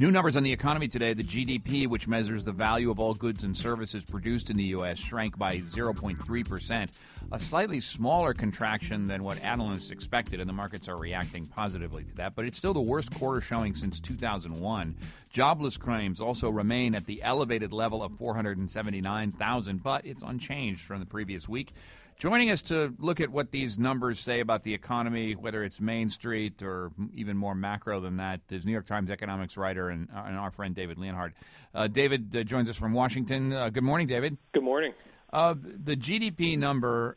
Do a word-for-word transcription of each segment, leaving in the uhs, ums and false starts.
New numbers on the economy today. The G D P, which measures the value of all goods and services produced in the U S, shrank by zero point three percent, a slightly smaller contraction than what analysts expected, and the markets are reacting positively to that. But it's still the worst quarter showing since two thousand one. Jobless claims also remain at the elevated level of four hundred seventy-nine thousand, but it's unchanged from the previous week. Joining us to look at what these numbers say about the economy, whether it's Main Street or even more macro than that, is New York Times economics writer and, uh, and our friend David Leonhardt. Uh, David uh, joins us from Washington. Uh, good morning, David. Good morning. Uh, the G D P number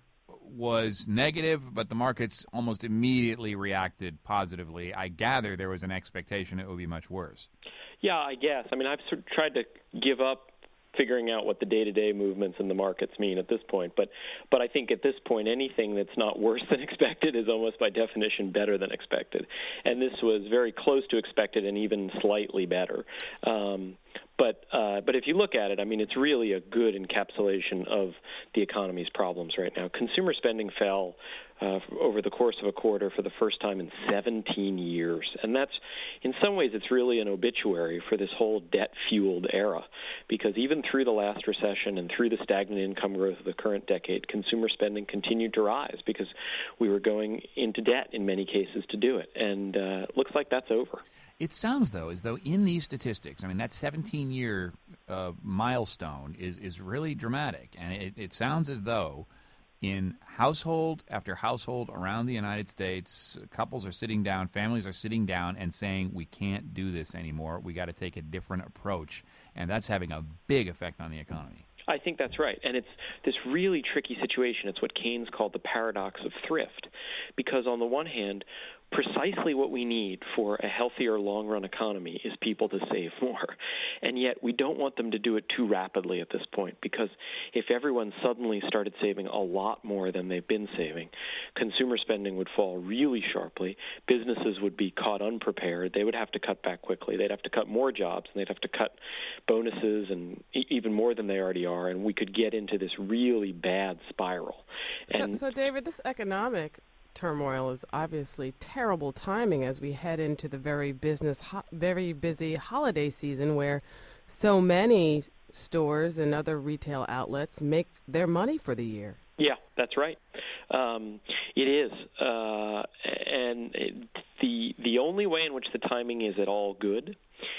was negative, but the markets almost immediately reacted positively. I gather there was an expectation it would be much worse. Yeah, I guess. I mean, I've sort of tried to give up figuring out what the day-to-day movements in the markets mean at this point. But but I think at this point, anything that's not worse than expected is almost by definition better than expected. And this was very close to expected and even slightly better. Um, But uh, but if you look at it, I mean, it's really a good encapsulation of the economy's problems right now. Consumer spending fell uh, over the course of a quarter for the first time in seventeen years. And that's, in some ways, it's really an obituary for this whole debt-fueled era, because even through the last recession and through the stagnant income growth of the current decade, consumer spending continued to rise because we were going into debt in many cases to do it. And uh, it looks like that's over. It sounds, though, as though in these statistics, I mean, that seventeen-year uh, milestone is, is really dramatic. And it, it sounds as though in household after household around the United States, couples are sitting down, families are sitting down and saying, we can't do this anymore. We got to take a different approach. And that's having a big effect on the economy. I think that's right. And it's this really tricky situation. It's what Keynes called the paradox of thrift. Because on the one hand, precisely what we need for a healthier long-run economy is people to save more. And yet we don't want them to do it too rapidly at this point, because if everyone suddenly started saving a lot more than they've been saving, consumer spending would fall really sharply. Businesses would be caught unprepared. They would have to cut back quickly. They'd have to cut more jobs, and they'd have to cut bonuses and e- even more than they already are, and we could get into this really bad spiral. And so, so David, this economic turmoil is obviously terrible timing as we head into the very business, ho- very busy holiday season, where so many stores and other retail outlets make their money for the year. Yeah, that's right. Um, it is, uh, and it, the the only way in which the timing is at all good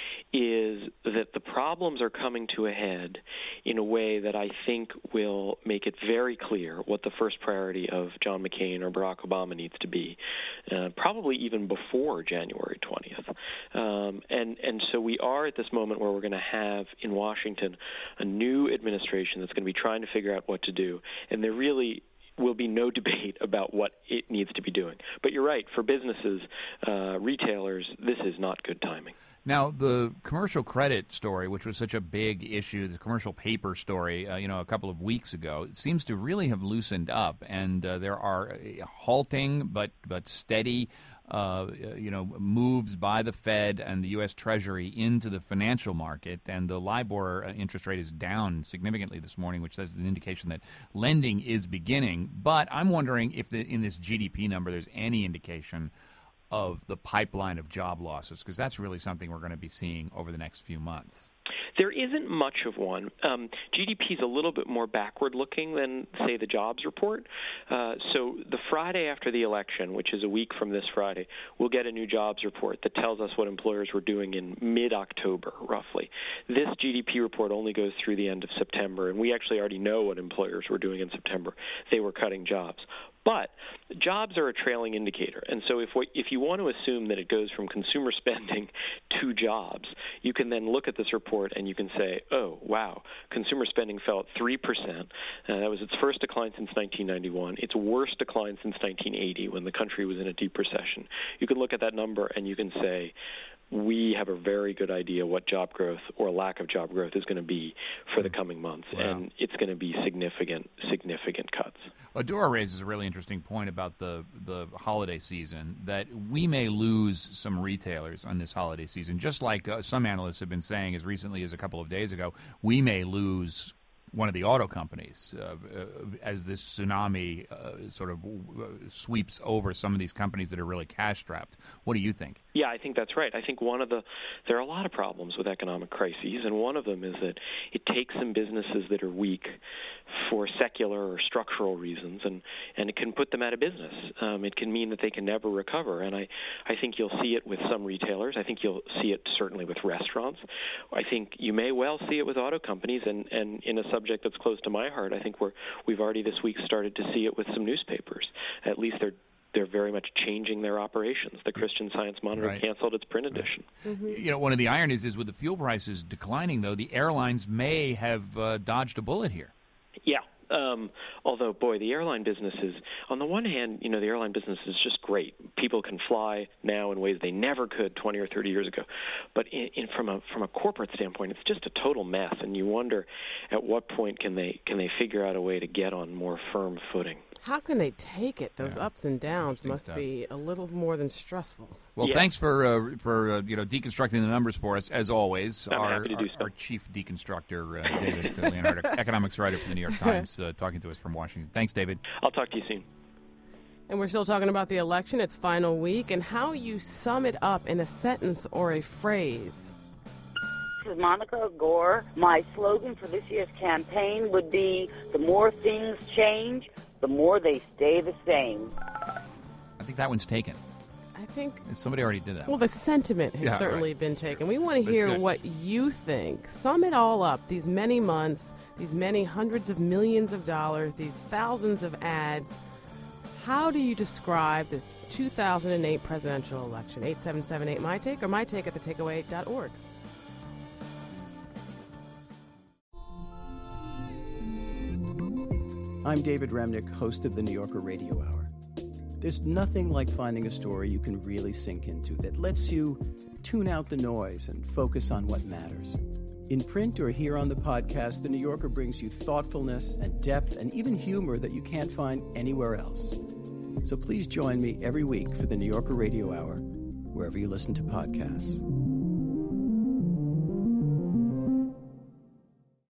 is that the problems are coming to a head in a way that I think will make it very clear what the first priority of John McCain or Barack Obama needs to be, uh, probably even before January twentieth. Um, and, and so we are at this moment where we're going to have in Washington a new administration that's going to be trying to figure out what to do. And there really will be no debate about what it needs to be doing. But you're right, for businesses, uh, retailers, this is not good timing. Now, the commercial credit story, which was such a big issue, the commercial paper story, uh, you know, a couple of weeks ago, it seems to really have loosened up, and uh, there are halting but but steady, uh, you know, moves by the Fed and the U S. Treasury into the financial market, and the LIBOR interest rate is down significantly this morning, which is an indication that lending is beginning. But I'm wondering if the, in this G D P number there's any indication of the pipeline of job losses, because that's really something we're going to be seeing over the next few months. There isn't much of one. Um, G D P is a little bit more backward-looking than, say, the jobs report. Uh, so the Friday after the election, which is a week from this Friday, we'll get a new jobs report that tells us what employers were doing in mid-October, roughly. This G D P report only goes through the end of September, and we actually already know what employers were doing in September. They were cutting jobs. But jobs are a trailing indicator, and so if what, if you want to assume that it goes from consumer spending to jobs, you can then look at this report and you can say, oh, wow, consumer spending fell at three percent. Uh, that was its first decline since nineteen ninety-one, its worst decline since nineteen eighty when the country was in a deep recession. You can look at that number and you can say, we have a very good idea what job growth or lack of job growth is going to be for the coming months, wow. And it's going to be significant, significant cuts. Adora raises a really interesting point about the, the holiday season, that we may lose some retailers on this holiday season, just like uh, some analysts have been saying as recently as a couple of days ago, we may lose one of the auto companies uh, uh, as this tsunami uh, sort of uh, sweeps over some of these companies that are really cash-strapped. What do you think? Yeah, I think that's right. I think one of the there are a lot of problems with economic crises, and one of them is that it takes some businesses that are weak for secular or structural reasons, and, and it can put them out of business. Um, it can mean that they can never recover, and I, I think you'll see it with some retailers. I think you'll see it certainly with restaurants. I think you may well see it with auto companies, and, and in a subject that's close to my heart, I think we're, we've already this week started to see it with some newspapers. At least they're They're very much changing their operations. The Christian Science Monitor right. canceled its print edition. Right. Mm-hmm. You know, one of the ironies is with the fuel prices declining, though, the airlines may have uh, dodged a bullet here. Yeah. Um, although, boy, the airline business is, on the one hand, you know, the airline business is just great. People can fly now in ways they never could twenty or thirty years ago. But in, in, from a from a corporate standpoint, it's just a total mess, and you wonder at what point can they can they figure out a way to get on more firm footing. How can they take it? Those yeah. ups and downs must stuff. be a little more than stressful. Well, yeah. thanks for uh, for uh, you know deconstructing the numbers for us as always. I'm our, happy to do our, so. our chief deconstructor, uh, David Leonhardt, economics writer from the New York Times, uh, talking to us from Washington. Thanks, David. I'll talk to you soon. And we're still talking about the election, its final week, and how you sum it up in a sentence or a phrase. This is Monica Gore. My slogan for this year's campaign would be, the more things change, the more they stay the same. I think that one's taken. I think Somebody already did that. Well, the sentiment has Yeah, certainly right. been taken. We want to That's hear good. what you think. Sum it all up. These many months, these many hundreds of millions of dollars, these thousands of ads. How do you describe the two thousand eight presidential election? eight seven seven eight my take or my take at the takeaway dot org. I'm David Remnick, host of the New Yorker Radio Hour. There's nothing like finding a story you can really sink into that lets you tune out the noise and focus on what matters. In print or here on the podcast, the New Yorker brings you thoughtfulness and depth and even humor that you can't find anywhere else. So please join me every week for the New Yorker Radio Hour, wherever you listen to podcasts.